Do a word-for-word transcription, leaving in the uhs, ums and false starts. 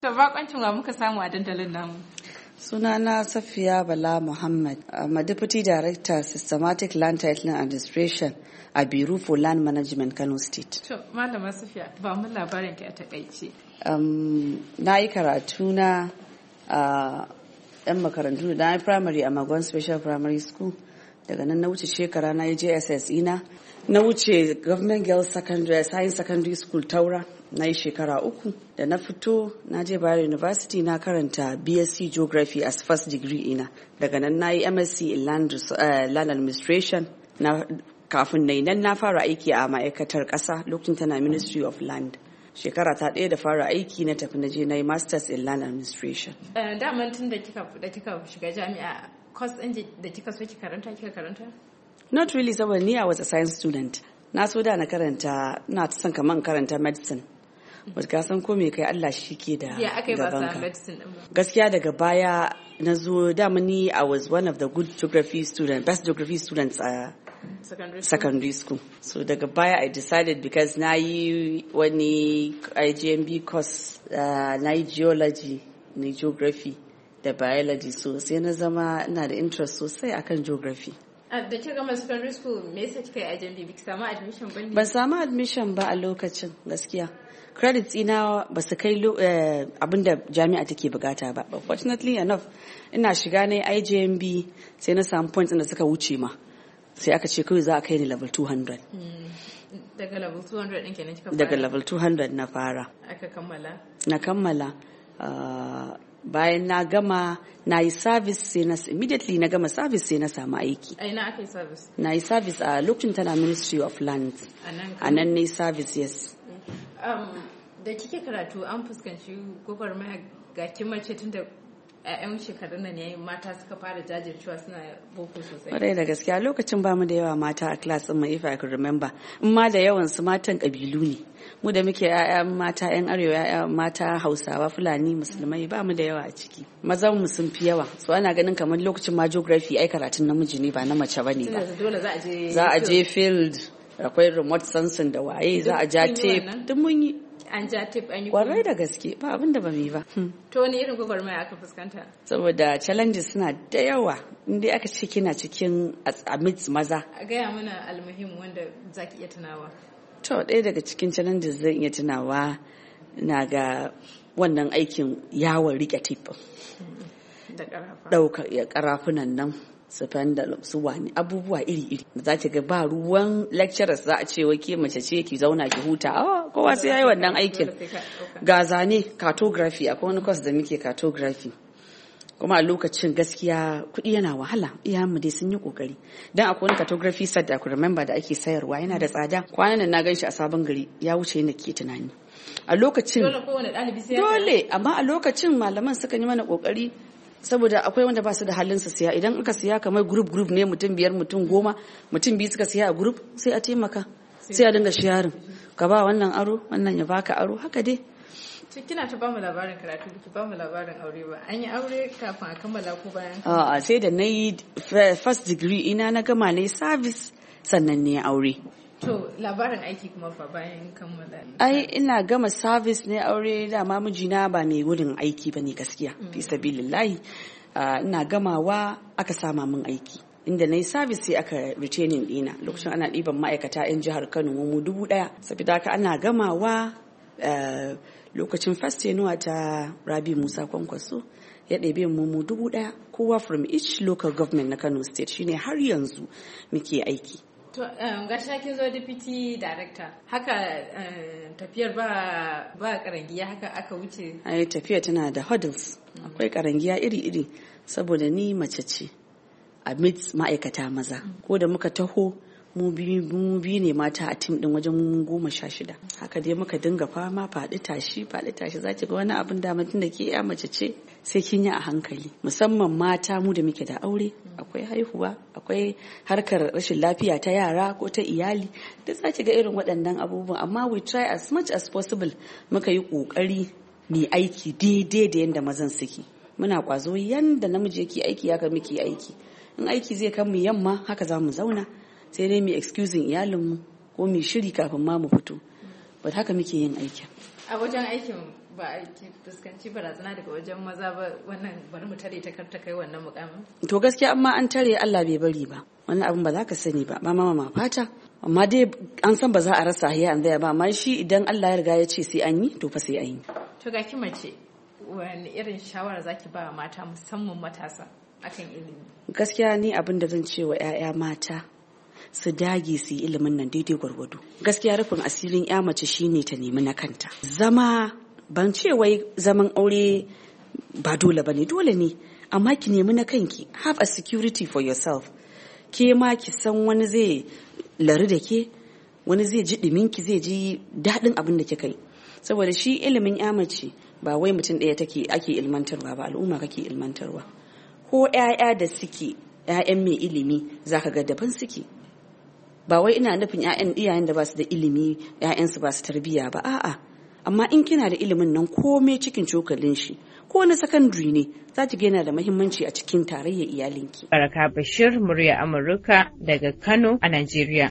To bakoncin wa muka samu a dandalin namu. Sunana Safiya Bala Muhammad. I'm a Deputy Director, Systematic Land Titling Administration a Bureau for Land Management, Kano State. To Malama Safiya, ba mu labarin ki a takaice. Um, na yi karatu na a yan makarantu da na yi primary a Magon Special Primary School. Daga nan na wuce shekara na yi J S S ina. Na wuce Government Girls Secondary Science Secondary School Taura. Na yi shekara uku da na fito na je Bayero University na karanta B S c Geography as first degree ina. Daga nan na yi M S c in Land, uh, Land Administration. Na, kafin na yi nan na fara aiki a ma'aikatar ƙasa lokacin tana Ministry of Land. Shekara ta ɗaya da fara aiki na tafi na je na yi Masters in Land Administration. Uh, daman tun da kika da kika shiga jami'a course ɗin da kika so ki karanta kika karanta? Not really, saboda ni I was a science student. Na so da na karanta, na son kaman karanta medicine. But ka san ko me kai Allah shi ke da ya aka yi ba sa medicine din ba. Gaskiya daga baya na zo dama ni I was one of the good geography students, best geography students a secondary school. secondary school. So daga baya I decided because na yi wani I G M B course uh, na yi geology, na geography da biology, so sai na zama ina da interest sosai akan geography. Da kika gama secondary school me yasa kika yi I G M B biki samu admission ba ne? Ban samu admission ba a lokacin gaskiya. Credits ina ba su kai uh, abinda jami'a take bukata ba. But fortunately enough ina shiga na I G M B sai na samu points da suka wuce ma. Sai aka ce kawai za a kai ni level two hundred. Daga level two hundred ɗin kenan kika fara? Daga level two hundred na fara. Aka kammala? Na kammala. Uh, bayan na gama na yi service sai na immediately na gama service sai na samu aiki. A ina aka yi service? Na yi service a lokacin tana Ministry of Land. A nan ne service, yes. Um, da kike karatu an fuskanci gwagwarmaya ga kimace tun da ƴaƴan shekarun nan yayin mata suka fara jajircewa suna boko sosai. Kwarai da gaskiya lokacin ba mu da yawa mata a class din mu, if I could remember. In ma da yawan su matan kabilu ne. Mu da muke ƴaƴan mata ƴan arewa ƴaƴan mata Hausawa Fulani Musulmai ba mu da yawa a ciki. Mazan mu sun fi yawa. So ana ganin kamar lokacin ma geography ai karatun namiji ne ba na mace bane ba. Dole za a je Za a je field. Akwai remote sensing da waye za a ja tape duk mun yi. An ja tape an yi kwarai da gaske ba abin da ba mu yi ba. To wani irin gwagwarmaya aka fuskanta? Saboda challenges suna da yawa inda aka ce kina cikin amidst maza. A gaya mana almuhim wanda zaki iya tunawa. To ɗaya daga cikin challenges zan iya tunawa na ga wannan aikin yawon rike tape. Da ƙarafa. Ɗaukar ƙarafunan nan. su fanda su wani abubuwa iri-iri za ki ga ba ruwan lecturers za a ce wai ke mace ce ki zauna ki huta oh kowa sai yayi wannan aikin ga zane cartography akwai wani course da muke cartography kuma a lokacin gaskiya kuɗi yana wahala iyayenmu dai sun yi kokari dan akwai wani cartography set da ku remember da ake sayarwa yana da tsada kwanan nan na gan shi a sabon gari ya wuce yadda ke tunani a lokacin dole kowane ɗalibi sai dole amma a lokacin malaman suka yi mana kokari saboda akwai wanda ba su da halin su siya idan aka siya kamar group group ne mutum biyar mutum goma mutum biyu suka siya a group sai a taimaka sai a dinga sharing ka ba wannan aro wannan ya baka aro haka dai. Kina ta bamu labarin karatu ki bamu labarin aure ba an yi aure kafin a kammala ko bayan? A'a sai da na yi first degree ina na gama na yi service sannan ne aure. To labarin aiki kuma fa bayan kammala? Ai ina gama service ne aure dama mijina ba mai gudun aiki ba ne gaskiya fi sabilillahi ina gamawa aka sama min aiki inda na yi service sai aka retaining dina lokacin ana ɗiban ma'aikata 'yan jihar Kano mu dubu ɗaya saboda haka ana gamawa lokacin first yenuwa ta Rabi Musa Kwankwaso ya ɗebe mu mu dubu ɗaya kowa from each local government na Kano state shine har yanzu muke aiki. To ga kin zo deputy director haka tafiyar ba ba karangiya haka aka wuce? Ai tafiya tana da hurdles akwai karangiya iri-iri saboda ni mace ce a midst ma'aikata maza ko da muka taho mu biyu mu biyu ne mata a tim din wajen mu goma sha shida haka dai muka dinga fama faɗi tashi faɗi tashi za ki ga wani abin da mutum da ke ya mace ce sai kin yi a hankali musamman mata mu da muke da aure akwai haihuwa akwai harkar rashin lafiya ta yara ko ta iyali duk za ki ga irin waɗannan abubuwan amma we try as much as possible muka yi ƙoƙari mu aiki daidai da yanda mazan suke muna kwazo yanda namiji yake aiki haka muke aiki in aiki zai kan mu yamma haka za mu zauna sai dai mu excusing iyalinmu ko mu shiri kafin ma mu fito but haka muke yin aikin. A wajen aikin ba a fuskanci barazana daga wajen maza ba wannan bari mu tare ta karta kai wannan mukamin? To gaskiya amma an tare Allah bai bari ba, wannan abin ba za ka sani ba, ba mama ma fata, amma dai an san ba za a rasa hiya an zaya ba, amma shi idan Allah ya riga ya ce sai an yi to fa sai an yi. To ga ki mace wani irin shawara zaki ba mata musamman matasa akan ilimi? Gaskiya ni abin da zan ce wa 'ya'ya mata su dage su yi ilimin nan daidai gwargwado. Gaskiya rufin asirin 'ya mace shine ta nemi na kanta. Zama ban ce wai zaman aure ba dole bane, dole ne, amma ki nemi na kanki, have a security for yourself. Ke ma ki san wani zai lari da ke, wani zai ji ɗiminki, zai ji daɗin abin da kika yi. Saboda shi ilimin 'ya mace ba wai mutum ɗaya take ake ilmantarwa ba, al'umma kake ilmantarwa. Ko 'ya'ya da suke 'ya'yan mai ilimi zaka ga daban suke. Ba wai ina nufin 'ya'yan iyayen da ba su da ilimi 'ya'yansu ba su tarbiyya ba, a'a. Amma in kina da ilimin nan komai cikin cokalin shi, ko na secondary ne, za ki ga yana da muhimmanci a cikin tarayyar iyalinki. Baraka Bashir, murya Amurka daga Kano a Najeriya.